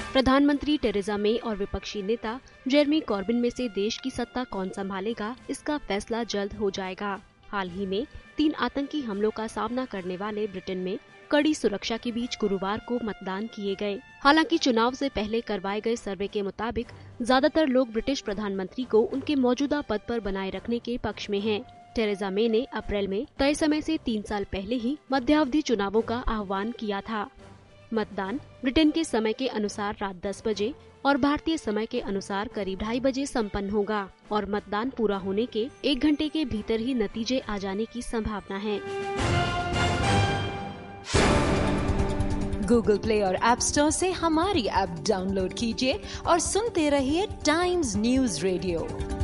प्रधानमंत्री टेरेसा मे और विपक्षी नेता जेरेमी कॉर्बिन में से देश की सत्ता कौन संभालेगा, इसका फैसला जल्द हो जाएगा। हाल ही में 3 आतंकी हमलों का सामना करने वाले ब्रिटेन में कड़ी सुरक्षा के बीच गुरुवार को मतदान किए गए। हालांकि चुनाव से पहले करवाए गए सर्वे के मुताबिक ज्यादातर लोग ब्रिटिश प्रधानमंत्री को उनके मौजूदा पद पर बनाए रखने के पक्ष में हैं। टेरेसा मे ने अप्रैल में तय समय से 3 साल पहले ही मध्यावधि चुनावों का आह्वान किया था। मतदान ब्रिटेन के समय के अनुसार रात 10 बजे और भारतीय समय के अनुसार करीब 2:30 बजे संपन्न होगा और मतदान पूरा होने के 1 घंटे के भीतर ही नतीजे आ जाने की संभावना है। गूगल प्ले और ऐप स्टोर से हमारी ऐप डाउनलोड कीजिए और सुनते रहिए टाइम्स न्यूज़ रेडियो।